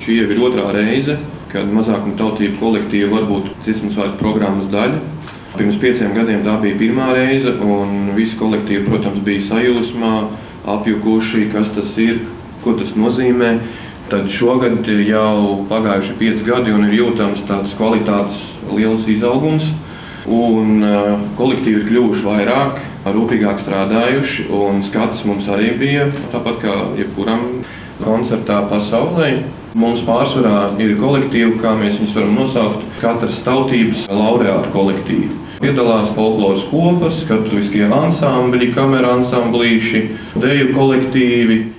Šī jau ir otrā reize, kad mazākuma tautību kolektīvi var būt Dziesmu svētku programmas daļa. Pirms 5 gadiem tā bija pirmā reize, un visi kolektīvi, protams, bija sajūsmā, apjukuši, kas tas ir, ko tas nozīmē. Tad šogad jau pagājuši 5 gadi un ir jūtams tāds kvalitātes liels izaugums. Un kolektīvi ir kļuvuši vairāk, rūpīgāk strādājuši, un skats mums arī bija tāpat kā jebkuram koncertā pasaulē. Mums pārsvarā ir kolektīvi, kā mēs viņus varam nosaukt, katras tautības laureātu kolektīvi. Piedalās folkloras kopas, skatuviskie ansambļi, kamera ansamblīši, deju kolektīvi.